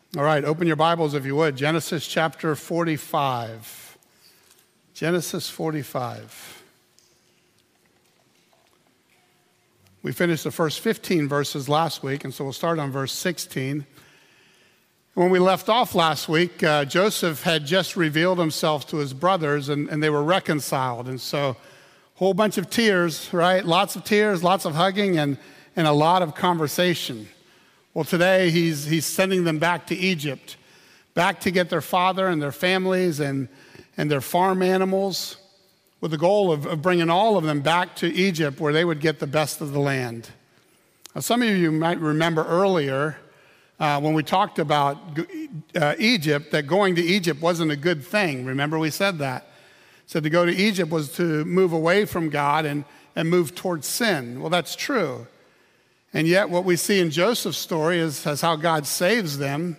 All right, open your Bibles if you would. Genesis chapter 45. Genesis 45. We finished the first 15 verses last week, and so we'll start on verse 16. When we left off last week, Joseph had just revealed himself to his brothers, and they were reconciled. And so a whole bunch of tears, right? Lots of tears, lots of hugging, and a lot of conversation. Well, today he's sending them back to Egypt, back to get their father and their families and their farm animals, with the goal of bringing all of them back to Egypt where they would get the best of the land. Now, some of you might remember earlier when we talked about Egypt, that going to Egypt wasn't a good thing. Remember we said that. So to go to Egypt was to move away from God and move towards sin. Well, that's true. And yet what we see in Joseph's story is how God saves them,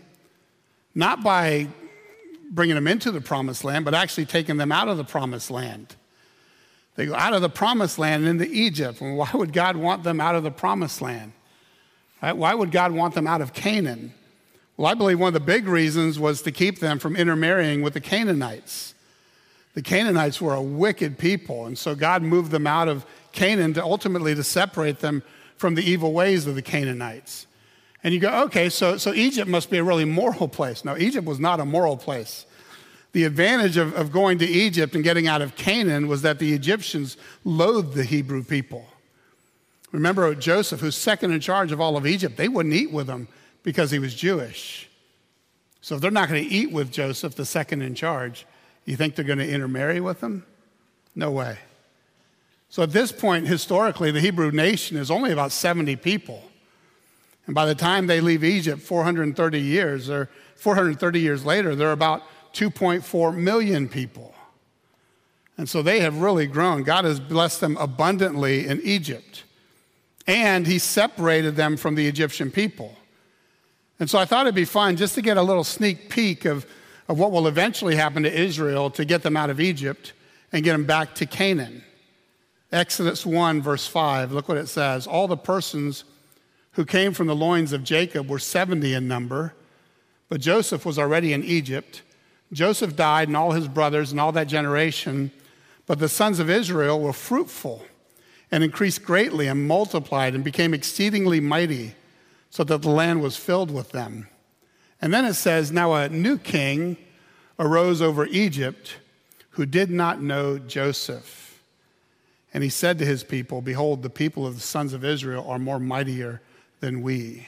not by bringing them into the promised land, but actually taking them out of the promised land. They go out of the promised land into Egypt. And why would God want them out of the promised land? Right? Why would God want them out of Canaan? Well, I believe one of the big reasons was to keep them from intermarrying with the Canaanites. The Canaanites were a wicked people, and so God moved them out of Canaan to ultimately to separate them from the evil ways of the Canaanites. And you go, okay, so Egypt must be a really moral place. No, Egypt was not a moral place. The advantage of going to Egypt and getting out of Canaan was that the Egyptians loathed the Hebrew people. Remember Joseph, who's second in charge of all of Egypt, they wouldn't eat with him because he was Jewish. So if they're not going to eat with Joseph, the second in charge, you think they're going to intermarry with him? No way. So at this point, historically, the Hebrew nation is only about 70 people. And by the time they leave Egypt, 430 years later, they're about 2.4 million people. And so they have really grown. God has blessed them abundantly in Egypt. And he separated them from the Egyptian people. And so I thought it'd be fun just to get a little sneak peek of what will eventually happen to Israel to get them out of Egypt and get them back to Canaan. Exodus 1, verse 5, look what it says. All the persons who came from the loins of Jacob were 70 in number, but Joseph was already in Egypt. Joseph died and all his brothers and all that generation, but the sons of Israel were fruitful and increased greatly and multiplied and became exceedingly mighty, so that the land was filled with them. And then it says, now a new king arose over Egypt who did not know Joseph. And he said to his people, behold, the people of the sons of Israel are more and mightier than me.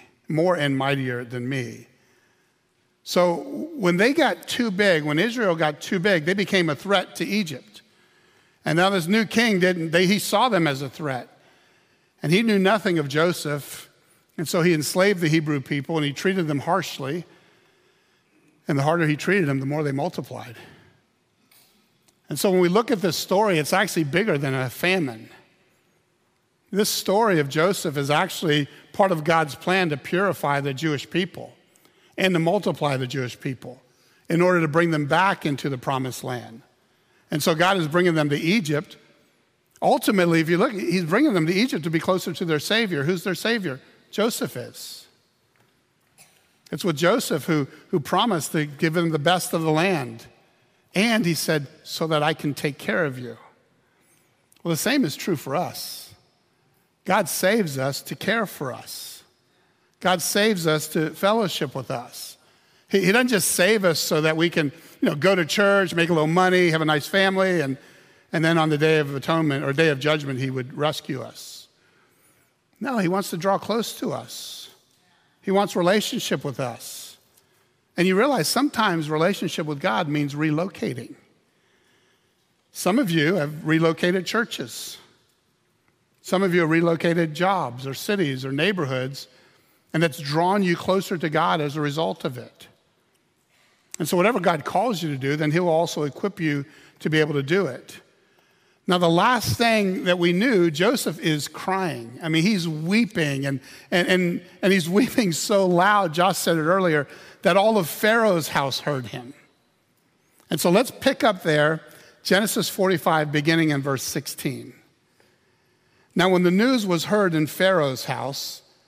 So when they got too big, when Israel got too big, they became a threat to Egypt. And now this new king he saw them as a threat. And he knew nothing of Joseph. And so he enslaved the Hebrew people and he treated them harshly. And the harder he treated them, the more they multiplied. And so when we look at this story, it's actually bigger than a famine. This story of Joseph is actually part of God's plan to purify the Jewish people and to multiply the Jewish people in order to bring them back into the promised land. And so God is bringing them to Egypt. Ultimately, if you look, he's bringing them to Egypt to be closer to their Savior. Who's their Savior? Joseph is. It's with Joseph who promised to give them the best of the land. And he said, so that I can take care of you. Well, the same is true for us. God saves us to care for us. God saves us to fellowship with us. He doesn't just save us so that we can, go to church, make a little money, have a nice family, and then on the day of atonement or day of judgment, he would rescue us. No, he wants to draw close to us. He wants relationship with us. And you realize sometimes relationship with God means relocating. Some of you have relocated churches. Some of you have relocated jobs or cities or neighborhoods, and it's drawn you closer to God as a result of it. And so whatever God calls you to do, then he'll also equip you to be able to do it. Now, the last thing that we knew, Joseph is crying. I mean, he's weeping, and he's weeping so loud, Josh said it earlier, that all of Pharaoh's house heard him. And so let's pick up there, Genesis 45, beginning in verse 16. Now, when the news was heard in Pharaoh's house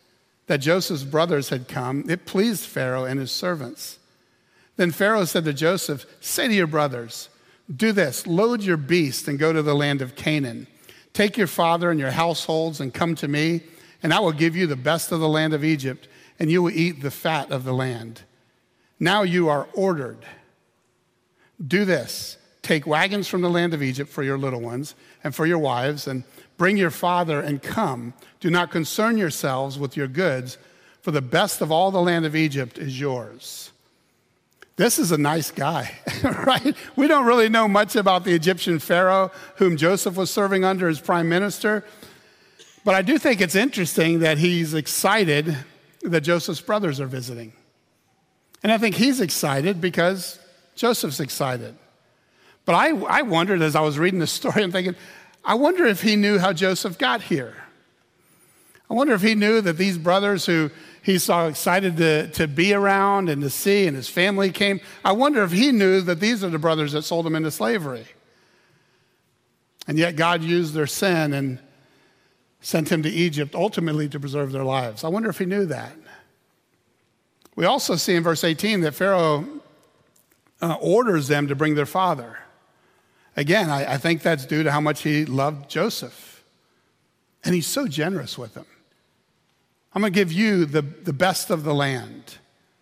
that Joseph's brothers had come, it pleased Pharaoh and his servants. Then Pharaoh said to Joseph, say to your brothers, do this, load your beast and go to the land of Canaan. Take your father and your households and come to me, and I will give you the best of the land of Egypt, and you will eat the fat of the land. Now you are ordered. Do this, take wagons from the land of Egypt for your little ones and for your wives, and bring your father and come. Do not concern yourselves with your goods, for the best of all the land of Egypt is yours. This is a nice guy, right? We don't really know much about the Egyptian Pharaoh whom Joseph was serving under as prime minister. But I do think it's interesting that he's excited that Joseph's brothers are visiting. And I think he's excited because Joseph's excited. But I wondered as I was reading the story, I'm thinking, I wonder if he knew how Joseph got here. I wonder if he knew that these brothers who he's so excited to be around and to see, and his family came. I wonder if he knew that these are the brothers that sold him into slavery. And yet God used their sin and sent him to Egypt ultimately to preserve their lives. I wonder if he knew that. We also see in verse 18 that Pharaoh orders them to bring their father. Again, I think that's due to how much he loved Joseph. And he's so generous with him. I'm going to give you the best of the land.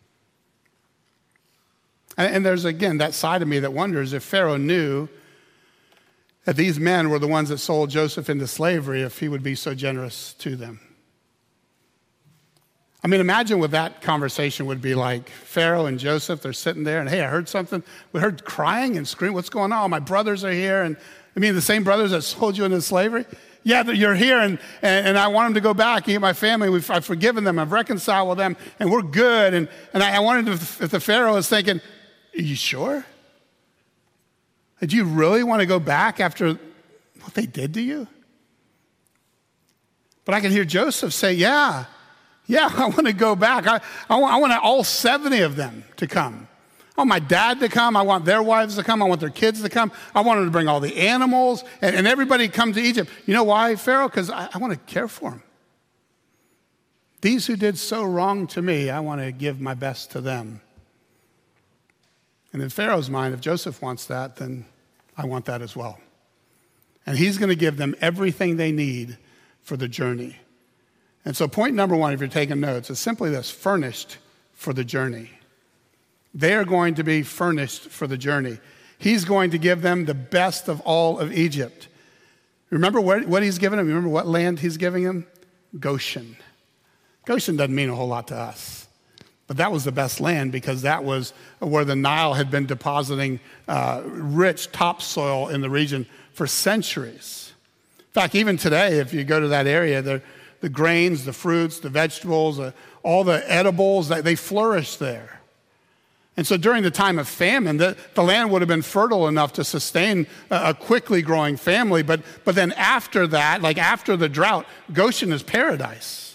And there's, again, that side of me that wonders if Pharaoh knew that these men were the ones that sold Joseph into slavery, if he would be so generous to them. I mean, imagine what that conversation would be like. Pharaoh and Joseph, they're sitting there, and hey, I heard something. We heard crying and screaming. What's going on? My brothers are here. And I mean, the same brothers that sold you into slavery? Yeah, you're here, and I want them to go back and get my family. I've forgiven them. I've reconciled with them, and we're good. And I wondered if the Pharaoh is thinking, are you sure? Do you really want to go back after what they did to you? But I can hear Joseph say, yeah, I want to go back. I want all 70 of them to come. I want my dad to come. I want their wives to come. I want their kids to come. I want them to bring all the animals and everybody come to Egypt. You know why, Pharaoh? Because I want to care for them. These who did so wrong to me, I want to give my best to them. And in Pharaoh's mind, if Joseph wants that, then I want that as well. And he's going to give them everything they need for the journey. And so point number one, if you're taking notes, is simply this: furnished for the journey. They are going to be furnished for the journey. He's going to give them the best of all of Egypt. Remember what he's given them? Remember what land he's giving them? Goshen. Goshen doesn't mean a whole lot to us. But that was the best land because that was where the Nile had been depositing rich topsoil in the region for centuries. In fact, even today, if you go to that area, the grains, the fruits, the vegetables, all the edibles, they flourish there. And so during the time of famine, the land would have been fertile enough to sustain a quickly growing family. But then after that, like after the drought, Goshen is paradise.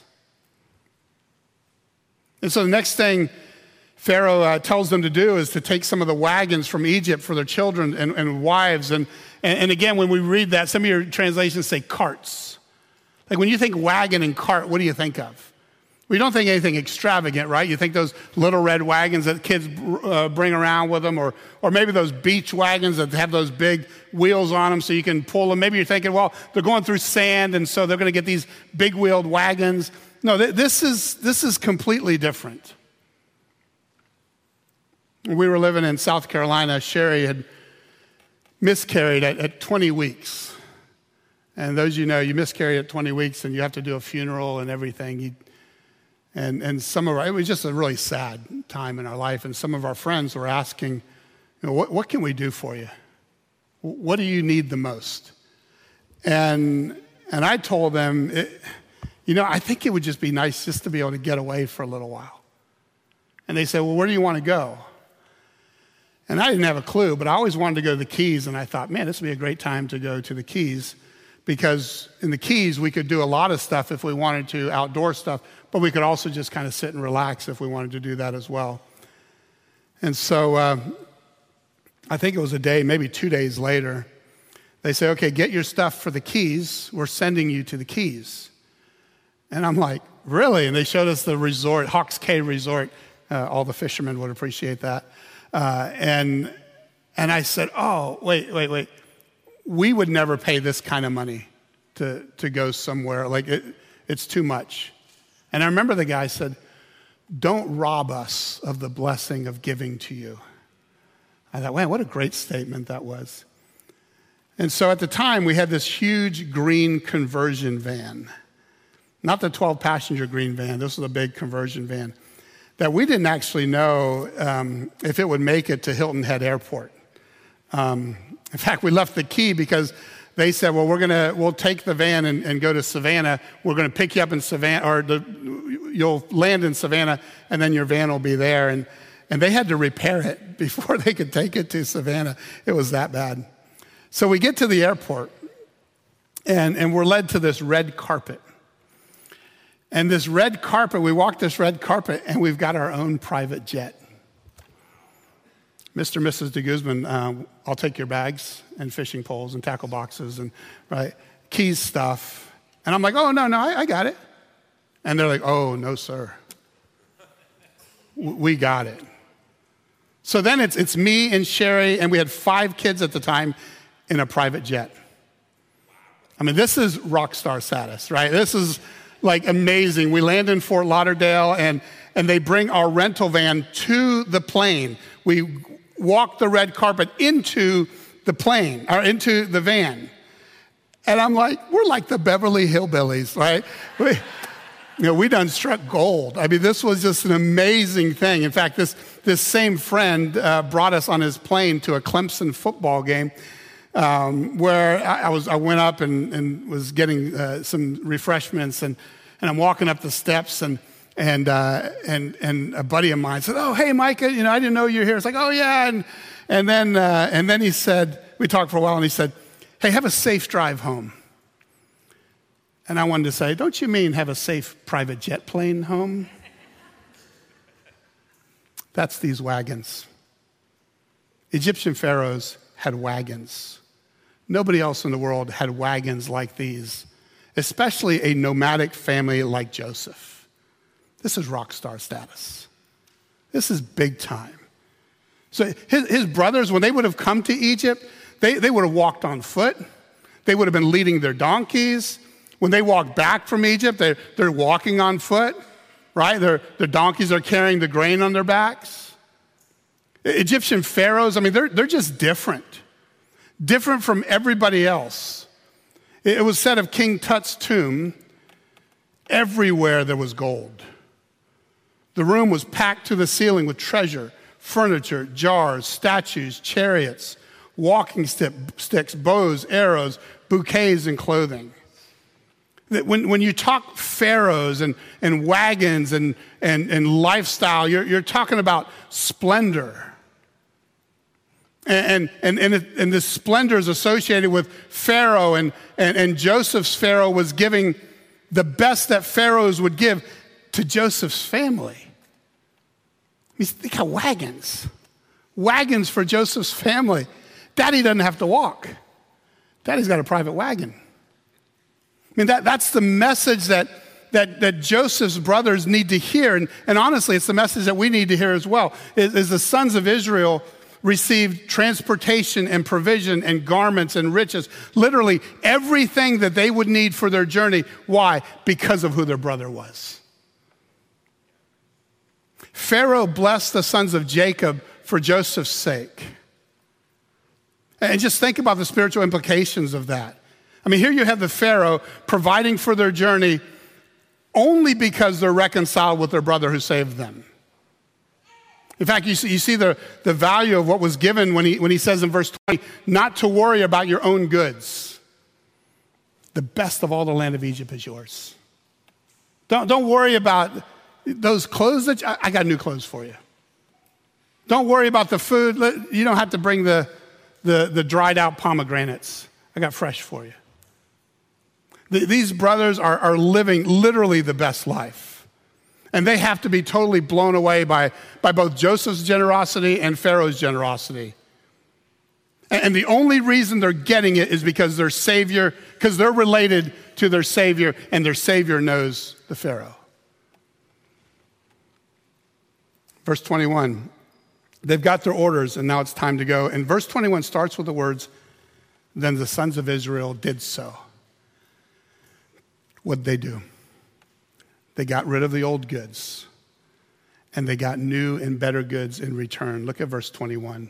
And so the next thing Pharaoh tells them to do is to take some of the wagons from Egypt for their children and wives. And again, when we read that, some of your translations say carts. Like when you think wagon and cart, what do you think of? Well, you don't think anything extravagant, right? You think those little red wagons that kids bring around with them, or maybe those beach wagons that have those big wheels on them so you can pull them. Maybe you're thinking, well, they're going through sand, and so they're going to get these big-wheeled wagons. No, this is completely different. When we were living in South Carolina, Sherry had miscarried at 20 weeks. And those you know, you miscarry at 20 weeks and you have to do a funeral and everything. And it was just a really sad time in our life. And some of our friends were asking, what can we do for you? What do you need the most? And I told them, I think it would just be nice just to be able to get away for a little while. And they said, well, where do you want to go? And I didn't have a clue, but I always wanted to go to the Keys. And I thought, man, this would be a great time to go to the Keys. Because in the Keys, we could do a lot of stuff if we wanted to, outdoor stuff, but we could also just kind of sit and relax if we wanted to do that as well. And so I think it was a day, maybe 2 days later, they say, okay, get your stuff for the Keys. We're sending you to the Keys. And I'm like, really? And they showed us the resort, Hawks Cay Resort. All the fishermen would appreciate that. And I said, oh, wait. We would never pay this kind of money to go somewhere. Like, it's too much. And I remember the guy said, don't rob us of the blessing of giving to you. I thought, man, what a great statement that was. And so at the time, we had this huge green conversion van. Not the 12-passenger green van. This was a big conversion van that we didn't actually know if it would make it to Hilton Head Airport. In fact, we left the key because they said, well, we'll take the van and go to Savannah. We're going to pick you up in Savannah, or you'll land in Savannah, and then your van will be there. And they had to repair it before they could take it to Savannah. It was that bad. So we get to the airport, and we're led to this red carpet. And this red carpet, we walk this red carpet, and we've got our own private jet. Mr. and Mrs. de Guzman, I'll take your bags and fishing poles and tackle boxes and keys stuff. And I'm like, oh, no, I got it. And they're like, oh, no, sir. We got it. So then it's me and Sherry, and we had 5 kids at the time in a private jet. I mean, this is rock star status, right? This is like amazing. We land in Fort Lauderdale, and they bring our rental van to the plane. We walk the red carpet into the plane, or into the van. And I'm like, we're like the Beverly Hillbillies, right? We done struck gold. I mean, this was just an amazing thing. In fact, this same friend brought us on his plane to a Clemson football game where I went up and was getting some refreshments, and I'm walking up the steps, and a buddy of mine said, oh, hey, Micah, I didn't know you were here. It's like, oh, yeah. And then he said, we talked for a while, and he said, hey, have a safe drive home. And I wanted to say, don't you mean have a safe private jet plane home? That's these wagons. Egyptian pharaohs had wagons. Nobody else in the world had wagons like these, especially a nomadic family like Joseph. This is rock star status. This is big time. So his brothers, when they would have come to Egypt, they would have walked on foot. They would have been leading their donkeys. When they walk back from Egypt, they're walking on foot, right? Their donkeys are carrying the grain on their backs. Egyptian pharaohs, I mean, they're just different from everybody else. It was said of King Tut's tomb, everywhere there was gold. The room was packed to the ceiling with treasure, furniture, jars, statues, chariots, walking sticks, bows, arrows, bouquets, and clothing. When you talk pharaohs and wagons and lifestyle, you're talking about splendor. And the splendor is associated with Pharaoh, and Joseph's Pharaoh was giving the best that pharaohs would give to Joseph's family. I mean, think of wagons for Joseph's family. Daddy doesn't have to walk. Daddy's got a private wagon. I mean, that's the message that Joseph's brothers need to hear. And honestly, it's the message that we need to hear as well. Is the sons of Israel received transportation and provision and garments and riches, literally everything that they would need for their journey. Why? Because of who their brother was. Pharaoh blessed the sons of Jacob for Joseph's sake. And just think about the spiritual implications of that. I mean, here you have the Pharaoh providing for their journey only because they're reconciled with their brother who saved them. In fact, you see the value of what was given when he says in verse 20, not to worry about your own goods. The best of all the land of Egypt is yours. Don't worry about those clothes that I got new clothes for you. Don't worry about the food. You don't have to bring the dried out pomegranates. I got fresh for you. These brothers are living literally the best life. And they have to be totally blown away by both Joseph's generosity and Pharaoh's generosity. And the only reason they're getting it is because their Savior, because they're related to their Savior, and their Savior knows the Pharaoh. Verse 21. They've got their orders, and now it's time to go. And verse 21 starts with the words, then the sons of Israel did so. What'd they do? They got rid of the old goods, and they got new and better goods in return. Look at verse 21.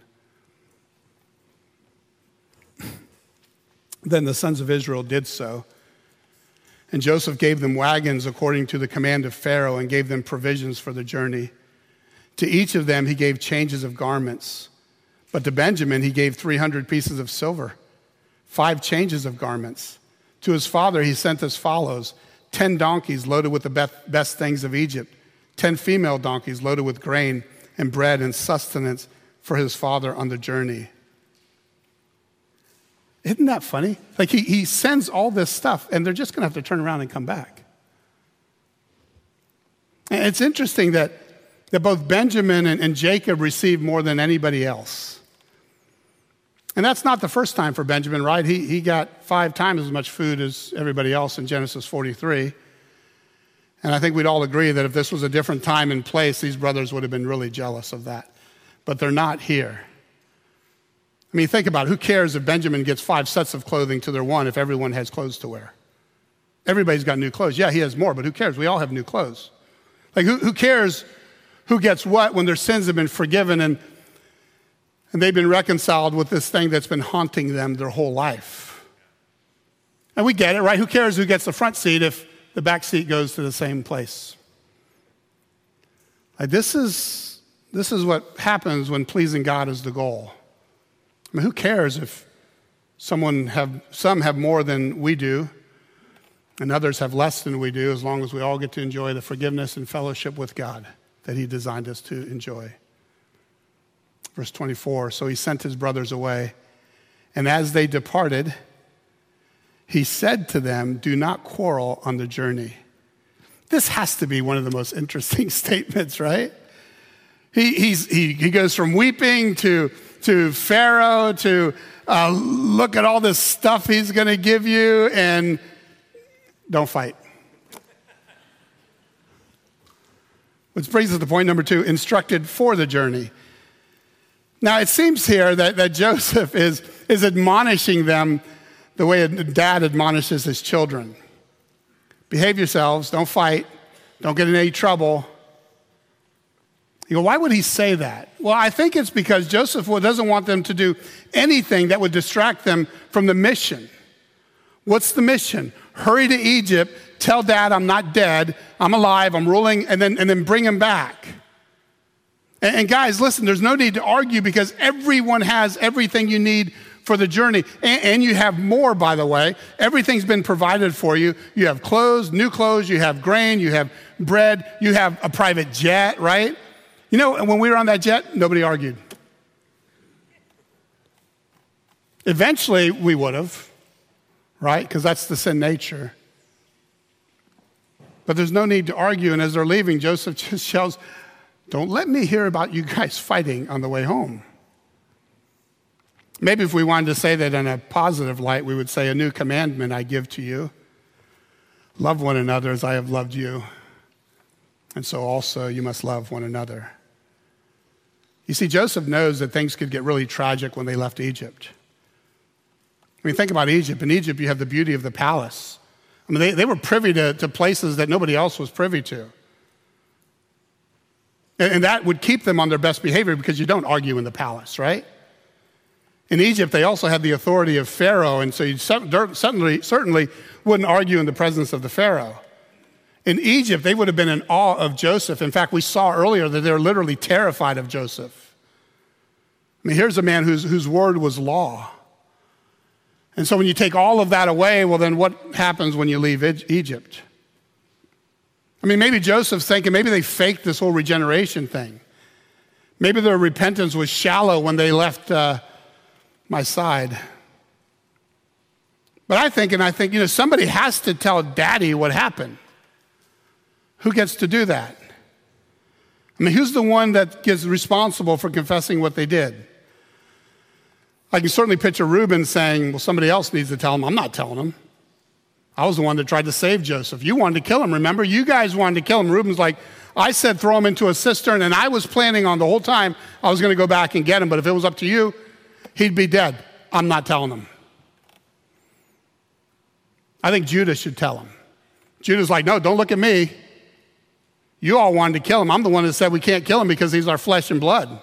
Then the sons of Israel did so. And Joseph gave them wagons according to the command of Pharaoh and gave them provisions for the journey. To each of them he gave changes of garments. But to Benjamin he gave 300 pieces of silver, 5 changes of garments. To his father he sent as follows: 10 donkeys loaded with the best things of Egypt, 10 female donkeys loaded with grain and bread and sustenance for his father on the journey. Isn't that funny? Like he sends all this stuff, and they're just going to have to turn around and come back. And it's interesting that both Benjamin and Jacob received more than anybody else. And that's not the first time for Benjamin, right? He got 5 times as much food as everybody else in Genesis 43. And I think we'd all agree that if this was a different time and place, these brothers would have been really jealous of that. But they're not here. I mean, think about it. Who cares if Benjamin gets 5 sets of clothing to their 1 if everyone has clothes to wear? Everybody's got new clothes. Yeah, he has more, but who cares? We all have new clothes. Like, who cares who gets what when their sins have been forgiven and they've been reconciled with this thing that's been haunting them their whole life? And we get it, right? Who cares who gets the front seat if the back seat goes to the same place? Like, this is what happens when pleasing God is the goal. I mean, who cares if some have more than we do and others have less than we do, as long as we all get to enjoy the forgiveness and fellowship with God that he designed us to enjoy. Verse 24, so he sent his brothers away, and as they departed, he said to them, do not quarrel on the journey. This has to be one of the most interesting statements, right? He goes from weeping to Pharaoh to look at all this stuff he's going to give you, and don't fight. Which brings us to point number 2, instructed for the journey. Now, it seems here that Joseph is admonishing them the way a dad admonishes his children. Behave yourselves, don't fight, don't get in any trouble. You go, why would he say that? Well, I think it's because Joseph doesn't want them to do anything that would distract them from the mission. What's the mission? Hurry to Egypt, tell dad I'm not dead, I'm alive, I'm ruling, and then bring him back. And guys, listen, there's no need to argue because everyone has everything you need for the journey. And you have more, by the way. Everything's been provided for you. You have clothes, new clothes, you have grain, you have bread, you have a private jet, right? You know, when we were on that jet, nobody argued. Eventually, we would have, right? Because that's the sin nature. But there's no need to argue. And as they're leaving, Joseph just yells, don't let me hear about you guys fighting on the way home. Maybe if we wanted to say that in a positive light, we would say, a new commandment I give to you. Love one another as I have loved you. And so also you must love one another. You see, Joseph knows that things could get really tragic when they left Egypt. I mean, think about Egypt. In Egypt, you have the beauty of the palace. I mean, they were privy to places that nobody else was privy to. And that would keep them on their best behavior because you don't argue in the palace, right? In Egypt, they also had the authority of Pharaoh, and so you certainly wouldn't argue in the presence of the Pharaoh. In Egypt, they would have been in awe of Joseph. In fact, we saw earlier that they were literally terrified of Joseph. I mean, here's a man whose word was law. And so when you take all of that away, well, then what happens when you leave Egypt? I mean, maybe Joseph's thinking, maybe they faked this whole regeneration thing. Maybe their repentance was shallow when they left my side. But I think, somebody has to tell daddy what happened. Who gets to do that? I mean, who's the one that gets responsible for confessing what they did? I can certainly picture Reuben saying, well, somebody else needs to tell him. I'm not telling him. I was the one that tried to save Joseph. You wanted to kill him, remember? You guys wanted to kill him. Reuben's like, I said throw him into a cistern, and I was planning on the whole time I was going to go back and get him, but if it was up to you, he'd be dead. I'm not telling him. I think Judah should tell him. Judah's like, no, don't look at me. You all wanted to kill him. I'm the one that said we can't kill him because he's our flesh and blood.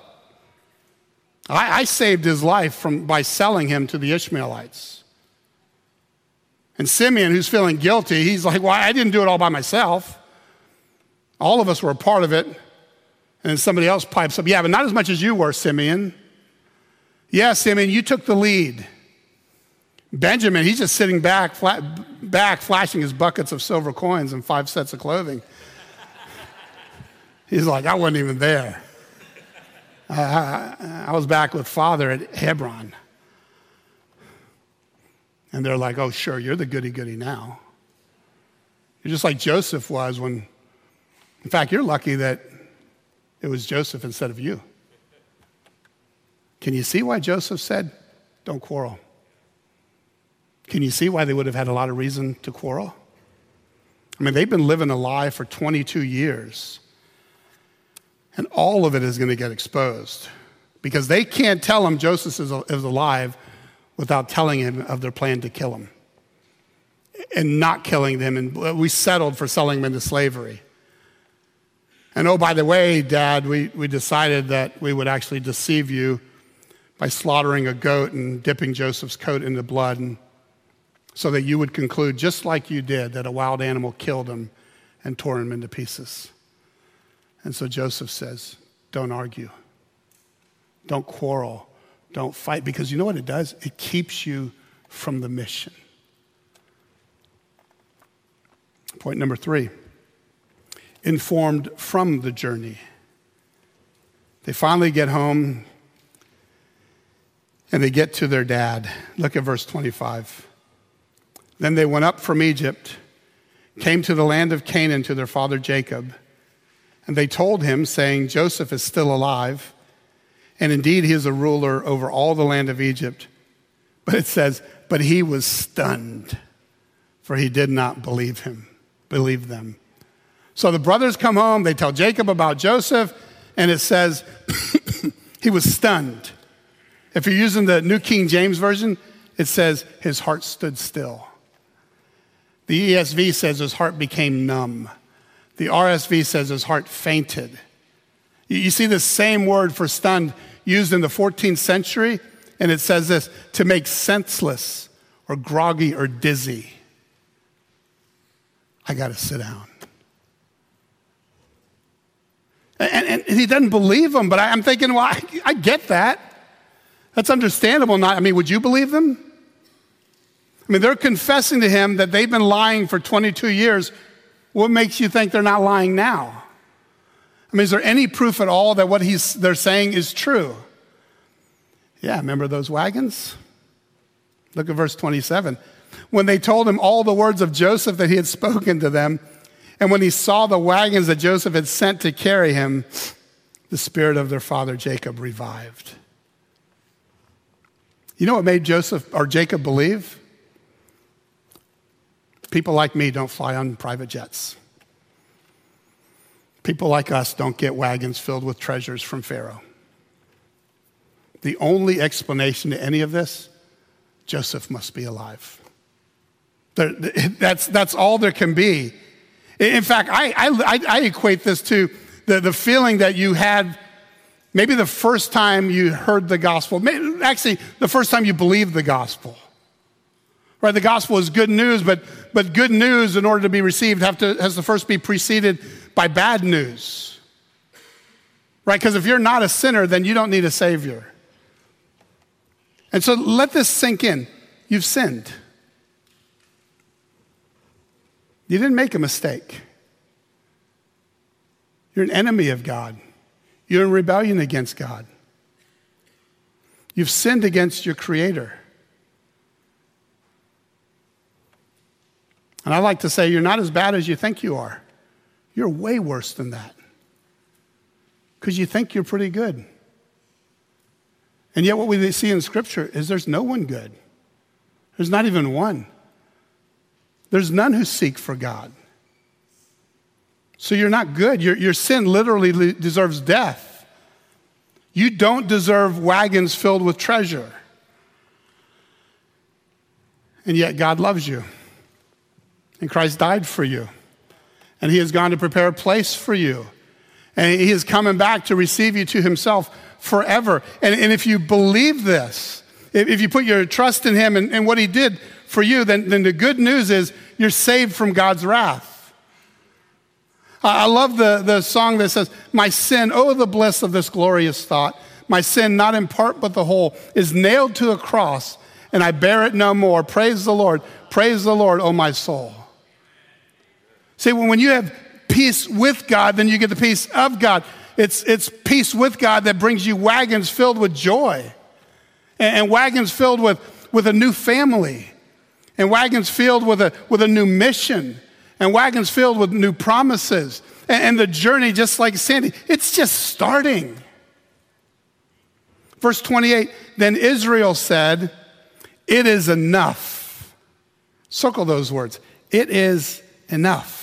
I saved his life by selling him to the Ishmaelites. And Simeon, who's feeling guilty, he's like, well, I didn't do it all by myself. All of us were a part of it. And then somebody else pipes up, yeah, but not as much as you were, Simeon. Yeah, Simeon, you took the lead. Benjamin, he's just sitting back, flashing his buckets of silver coins and 5 sets of clothing. He's like, I wasn't even there. I was back with Father at Hebron. And they're like, oh, sure, you're the goody-goody now. You're just like Joseph was when, in fact, you're lucky that it was Joseph instead of you. Can you see why Joseph said, don't quarrel? Can you see why they would have had a lot of reason to quarrel? I mean, they've been living a lie for 22 years. And all of it is going to get exposed because they can't tell him Joseph is alive without telling him of their plan to kill him and not killing them. And we settled for selling him into slavery. And oh, by the way, Dad, we decided that we would actually deceive you by slaughtering a goat and dipping Joseph's coat in the blood, and so that you would conclude, just like you did, that a wild animal killed him and tore him into pieces. And so Joseph says, don't argue. Don't quarrel. Don't fight. Because you know what it does? It keeps you from the mission. Point number 3. Informed from the journey. They finally get home and they get to their dad. Look at verse 25. Then they went up from Egypt, came to the land of Canaan to their father Jacob. And they told him, saying, Joseph is still alive, and indeed he is a ruler over all the land of Egypt. But it says, but he was stunned, for he did not believe them. So the brothers come home, they tell Jacob about Joseph, and it says he was stunned. If you're using the New King James Version, it says his heart stood still. The ESV says his heart became numb. The RSV says his heart fainted. You see the same word for stunned used in the 14th century, and it says this, to make senseless or groggy or dizzy. I got to sit down. And he doesn't believe them, but I'm thinking, well, I get that. That's understandable. Would you believe them? They're confessing to him that they've been lying for 22 years. What makes you think they're not lying now? Is there any proof at all that what they're saying is true? Yeah, remember those wagons? Look at verse 27. When they told him all the words of Joseph that he had spoken to them, and when he saw the wagons that Joseph had sent to carry him, the spirit of their father Jacob revived. You know what made Jacob believe? People like me don't fly on private jets. People like us don't get wagons filled with treasures from Pharaoh. The only explanation to any of this, Joseph must be alive. That's all there can be. In fact, I equate this to the feeling that you had maybe the first time you heard the gospel, actually the first time you believed the gospel. Right, the gospel is good news, but good news, in order to be received, has to first be preceded by bad news. Right, because if you're not a sinner, then you don't need a savior. And so let this sink in. You've sinned. You didn't make a mistake. You're an enemy of God. You're in rebellion against God. You've sinned against your Creator. And I like to say, you're not as bad as you think you are. You're way worse than that. Because you think you're pretty good. And yet what we see in Scripture is there's no one good. There's not even one. There's none who seek for God. So you're not good. Your sin literally deserves death. You don't deserve wagons filled with treasure. And yet God loves you. And Christ died for you. And he has gone to prepare a place for you. And he is coming back to receive you to himself forever. And if you believe this, if you put your trust in him and what he did for you, then the good news is you're saved from God's wrath. I love the song that says, my sin, oh, the bliss of this glorious thought. My sin, not in part but the whole, is nailed to a cross, and I bear it no more. Praise the Lord, oh my soul. See, when you have peace with God, then you get the peace of God. It's peace with God that brings you wagons filled with joy, and wagons filled with a new family, and wagons filled with a new mission, and wagons filled with new promises. And the journey, just like Sandy, it's just starting. Verse 28, then Israel said, it is enough. Circle those words. It is enough.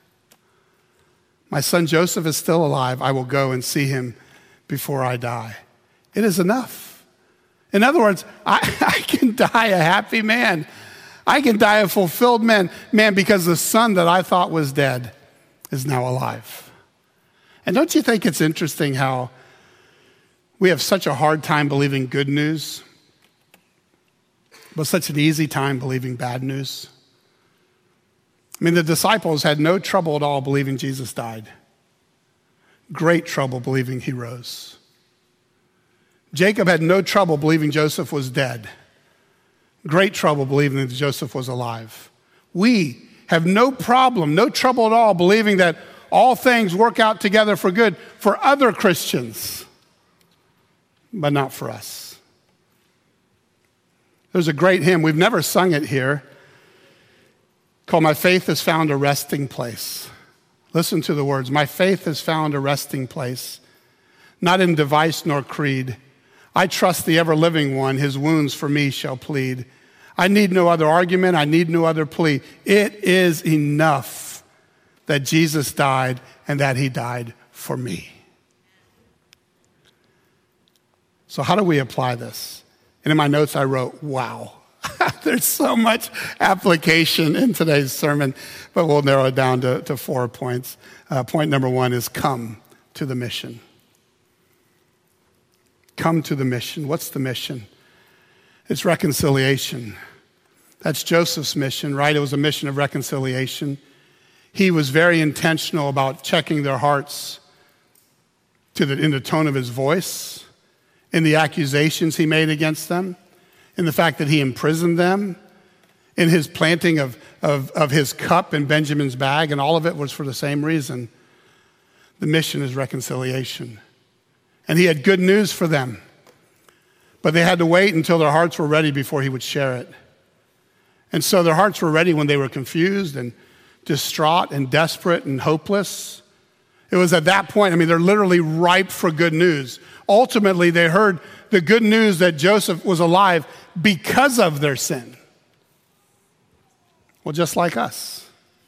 My son Joseph is still alive. I will go and see him before I die. It is enough. In other words, I can die a happy man. I can die a fulfilled man because the son that I thought was dead is now alive. And don't you think it's interesting how we have such a hard time believing good news, but such an easy time believing bad news? I mean, the disciples had no trouble at all believing Jesus died. Great trouble believing he rose. Jacob had no trouble believing Joseph was dead. Great trouble believing that Joseph was alive. We have no problem, no trouble at all believing that all things work out together for good for other Christians, but not for us. There's a great hymn, we've never sung it here, called My Faith Has Found a Resting Place. Listen to the words. My faith has found a resting place, not in device nor creed. I trust the ever-living one, his wounds for me shall plead. I need no other argument, I need no other plea. It is enough that Jesus died and that he died for me. So how do we apply this? And in my notes I wrote, wow. There's so much application in today's sermon, but we'll narrow it down to 4 points. Point number 1 is come to the mission. Come to the mission. What's the mission? It's reconciliation. That's Joseph's mission, right? It was a mission of reconciliation. He was very intentional about checking their hearts in the tone of his voice, in the accusations he made against them, in the fact that he imprisoned them, in his planting of his cup in Benjamin's bag, and all of it was for the same reason. The mission is reconciliation. And he had good news for them, but they had to wait until their hearts were ready before he would share it. And so their hearts were ready when they were confused and distraught and desperate and hopeless. It was at that point, they're literally ripe for good news. Ultimately, they heard the good news that Joseph was alive because of their sin. Well, just like us.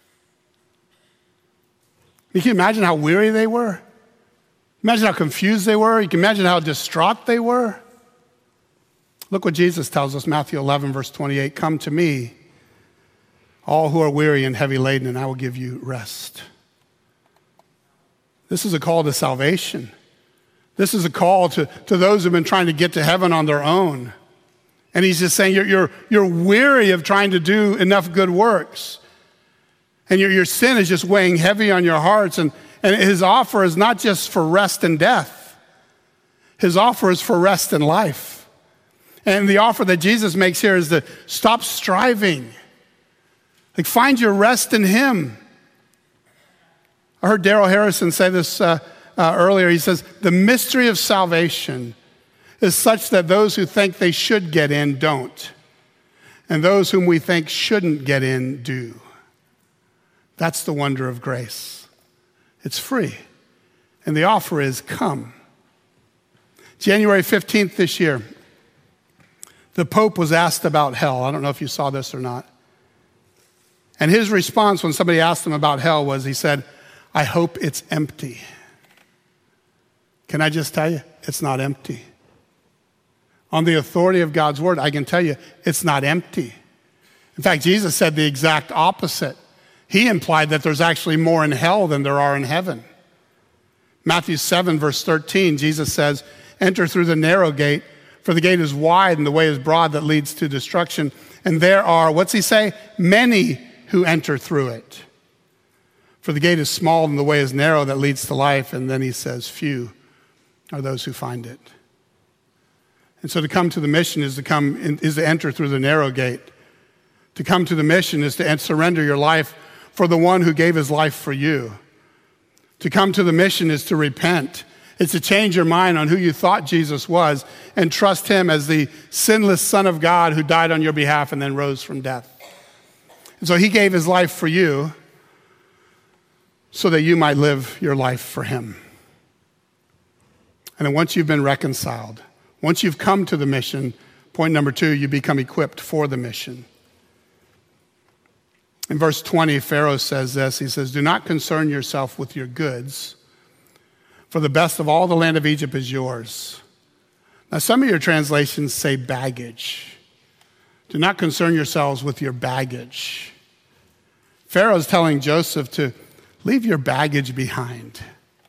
You can imagine how weary they were. Imagine how confused they were. You can imagine how distraught they were. Look what Jesus tells us, Matthew 11, verse 28. Come to me, all who are weary and heavy laden, and I will give you rest. This is a call to salvation. This is a call to those who have been trying to get to heaven on their own. And he's just saying, you're weary of trying to do enough good works. And your sin is just weighing heavy on your hearts. And his offer is not just for rest in death. His offer is for rest in life. And the offer that Jesus makes here is to stop striving. Find your rest in him. I heard Darrell Harrison say this earlier. He says, the mystery of salvation is such that those who think they should get in don't, and those whom we think shouldn't get in do. That's the wonder of grace. It's free, and the offer is come. January 15th this year, the Pope was asked about hell. I don't know if you saw this or not. And his response when somebody asked him about hell was, he said, I hope it's empty. Can I just tell you, it's not empty. On the authority of God's word, I can tell you, it's not empty. In fact, Jesus said the exact opposite. He implied that there's actually more in hell than there are in heaven. Matthew 7, verse 13, Jesus says, enter through the narrow gate, for the gate is wide and the way is broad that leads to destruction. And there are, what's he say? Many who enter through it. For the gate is small and the way is narrow that leads to life. And then he says, few are those who find it. And so to come to the mission is to enter through the narrow gate. To come to the mission is to surrender your life for the one who gave his life for you. To come to the mission is to repent. It's to change your mind on who you thought Jesus was and trust him as the sinless Son of God who died on your behalf and then rose from death. And so he gave his life for you so that you might live your life for him. And then once you've been reconciled, once you've come to the mission, point number 2, you become equipped for the mission. In verse 20, Pharaoh says this. He says, do not concern yourself with your goods, for the best of all the land of Egypt is yours. Now, some of your translations say baggage. Do not concern yourselves with your baggage. Pharaoh's telling Joseph to leave your baggage behind.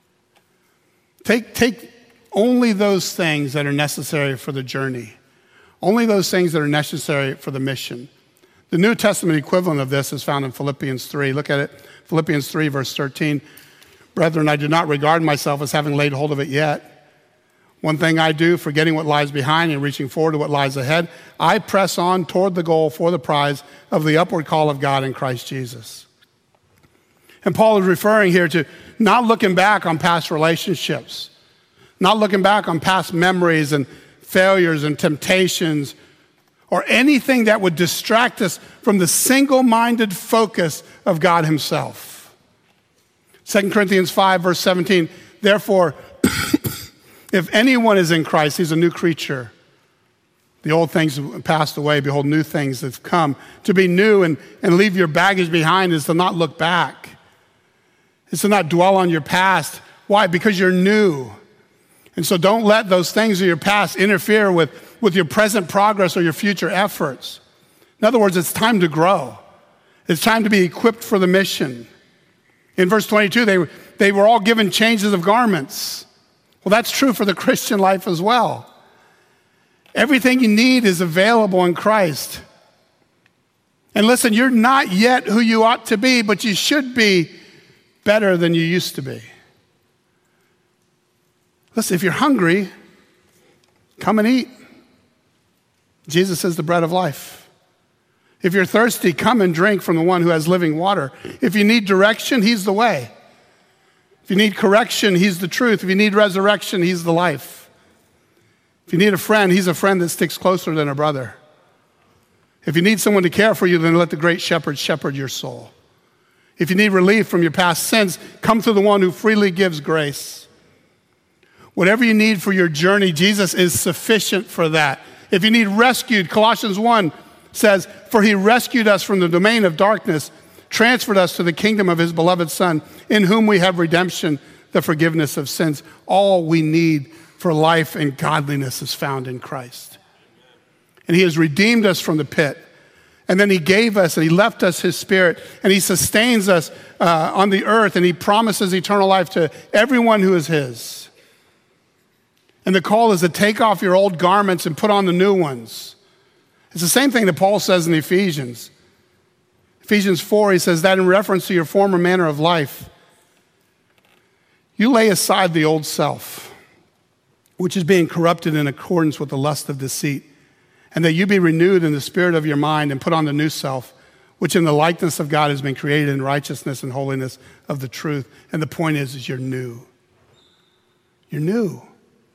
Take only those things that are necessary for the journey. Only those things that are necessary for the mission. The New Testament equivalent of this is found in Philippians 3. Look at it. Philippians 3, verse 13. Brethren, I do not regard myself as having laid hold of it yet. One thing I do, forgetting what lies behind and reaching forward to what lies ahead, I press on toward the goal for the prize of the upward call of God in Christ Jesus. And Paul is referring here to not looking back on past relationships, not looking back on past memories and failures and temptations, or anything that would distract us from the single-minded focus of God himself. 2 Corinthians 5, verse 17, therefore, if anyone is in Christ, he's a new creature. The old things have passed away, behold, new things have come. To be new and leave your baggage behind is to not look back. It's to not dwell on your past. Why? Because you're new. And so don't let those things of your past interfere with your present progress or your future efforts. In other words, it's time to grow. It's time to be equipped for the mission. In verse 22, they were all given changes of garments. Well, that's true for the Christian life as well. Everything you need is available in Christ. And listen, you're not yet who you ought to be, but you should be better than you used to be. Listen, if you're hungry, come and eat. Jesus is the bread of life. If you're thirsty, come and drink from the one who has living water. If you need direction, he's the way. If you need correction, he's the truth. If you need resurrection, he's the life. If you need a friend, he's a friend that sticks closer than a brother. If you need someone to care for you, then let the great shepherd shepherd your soul. If you need relief from your past sins, come to the one who freely gives grace. Whatever you need for your journey, Jesus is sufficient for that. If you need rescued, Colossians 1 says, for he rescued us from the domain of darkness, transferred us to the kingdom of his beloved Son, in whom we have redemption, the forgiveness of sins. All we need for life and godliness is found in Christ. And he has redeemed us from the pit. And then he gave us and he left us his Spirit, and he sustains us on the earth, and he promises eternal life to everyone who is his. And the call is to take off your old garments and put on the new ones. It's the same thing that Paul says in Ephesians. Ephesians 4, he says that in reference to your former manner of life, you lay aside the old self, which is being corrupted in accordance with the lust of deceit, and that you be renewed in the spirit of your mind and put on the new self, which in the likeness of God has been created in righteousness and holiness of the truth. And the point is you're new. You're new.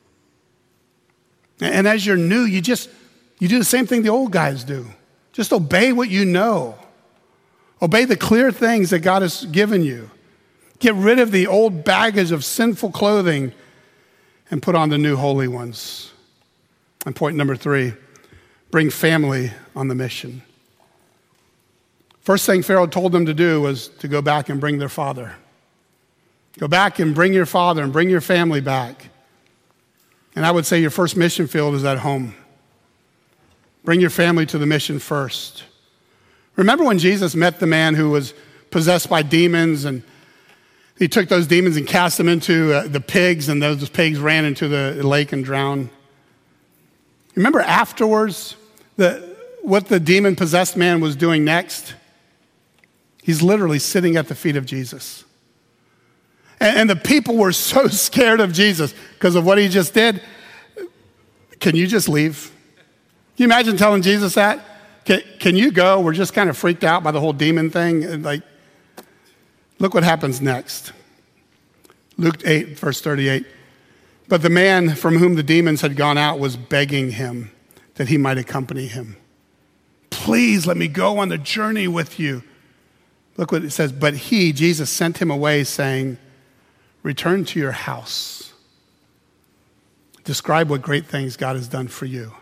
And as you're new, you do the same thing the old guys do. Just obey what you know. Obey the clear things that God has given you. Get rid of the old baggage of sinful clothing and put on the new holy ones. And point number 3, bring family on the mission. First thing Pharaoh told them to do was to go back and bring their father. Go back and bring your father and bring your family back. And I would say your first mission field is at home. Bring your family to the mission first. Remember when Jesus met the man who was possessed by demons, and he took those demons and cast them into the pigs, and those pigs ran into the lake and drowned? Remember afterwards what the demon-possessed man was doing next? He's literally sitting at the feet of Jesus. And the people were so scared of Jesus because of what he just did. Can you just leave? Can you imagine telling Jesus that? Can you go? We're just kind of freaked out by the whole demon thing. And look what happens next. Luke 8, verse 38. But the man from whom the demons had gone out was begging him that he might accompany him. Please let me go on the journey with you. Look what it says. But he, Jesus, sent him away saying, return to your house. Describe what great things God has done for you.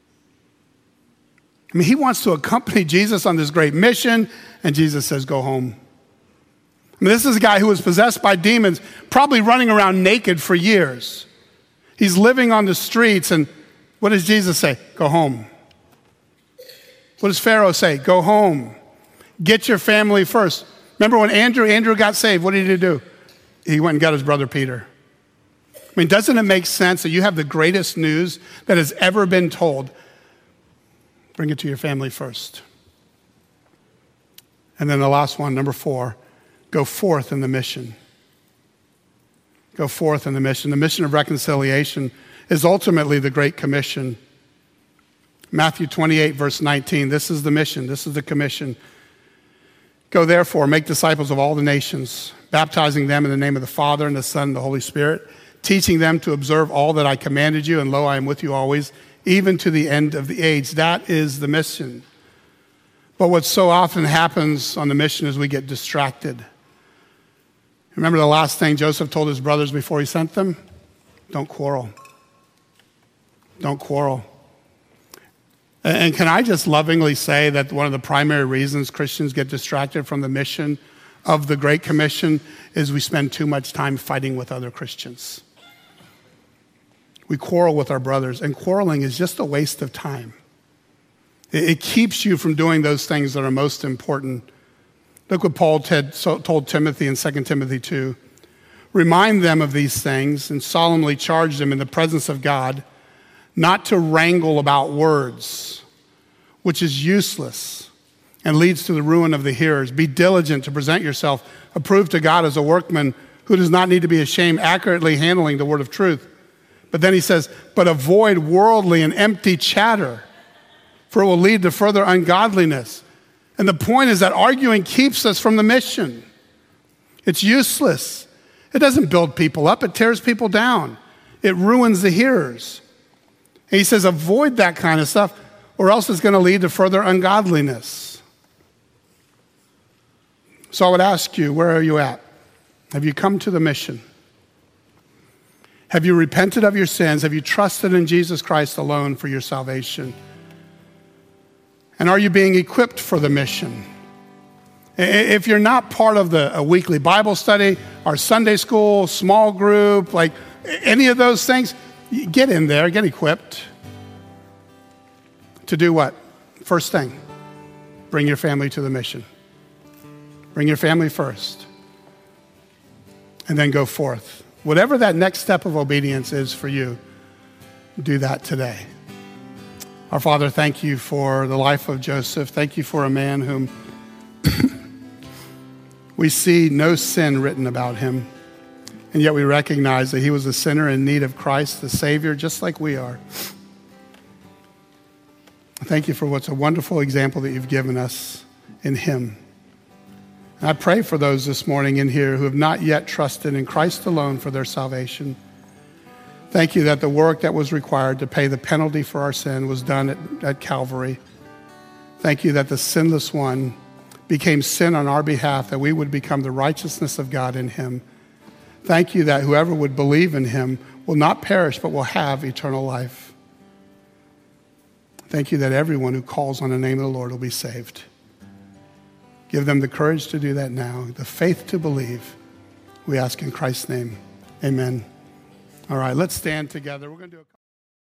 I mean, he wants to accompany Jesus on this great mission, and Jesus says, go home. I mean, this is a guy who was possessed by demons, probably running around naked for years. He's living on the streets, and what does Jesus say? Go home. What does Pharaoh say? Go home. Get your family first. Remember when Andrew got saved, what did he do? He went and got his brother Peter. I mean, doesn't it make sense that you have the greatest news that has ever been told? Bring it to your family first. And then the last one, number 4, go forth in the mission. Go forth in the mission. The mission of reconciliation is ultimately the Great Commission. Matthew 28, verse 19, this is the mission, this is the commission. Go therefore, make disciples of all the nations, baptizing them in the name of the Father and the Son and the Holy Spirit, teaching them to observe all that I commanded you, and lo, I am with you always, even to the end of the age. That is the mission. But what so often happens on the mission is we get distracted. Remember the last thing Joseph told his brothers before he sent them? Don't quarrel. Don't quarrel. And can I just lovingly say that one of the primary reasons Christians get distracted from the mission of the Great Commission is we spend too much time fighting with other Christians. We quarrel with our brothers, and quarreling is just a waste of time. It keeps you from doing those things that are most important. Look what Paul told Timothy in 2 Timothy 2. Remind them of these things and solemnly charge them in the presence of God not to wrangle about words, which is useless and leads to the ruin of the hearers. Be diligent to present yourself approved to God as a workman who does not need to be ashamed, accurately handling the word of truth. But then he says, but avoid worldly and empty chatter, for it will lead to further ungodliness. And the point is that arguing keeps us from the mission. It's useless. It doesn't build people up. It tears people down. It ruins the hearers. And he says, avoid that kind of stuff, or else it's going to lead to further ungodliness. So I would ask you, where are you at? Have you come to the mission? Have you repented of your sins? Have you trusted in Jesus Christ alone for your salvation? And are you being equipped for the mission? If you're not part of a weekly Bible study, our Sunday school, small group, like any of those things, get in there, get equipped. To do what? First thing, bring your family to the mission. Bring your family first. And then go forth. Whatever that next step of obedience is for you, do that today. Our Father, thank you for the life of Joseph. Thank you for a man whom we see no sin written about him. And yet we recognize that he was a sinner in need of Christ, the Savior, just like we are. Thank you for what's a wonderful example that you've given us in him. And I pray for those this morning in here who have not yet trusted in Christ alone for their salvation. Thank you that the work that was required to pay the penalty for our sin was done at Calvary. Thank you that the sinless one became sin on our behalf, that we would become the righteousness of God in him. Thank you that whoever would believe in him will not perish but will have eternal life. Thank you that everyone who calls on the name of the Lord will be saved. Give them the courage to do that now, the faith to believe. We ask in Christ's name. Amen. All right, let's stand together. We're going to do a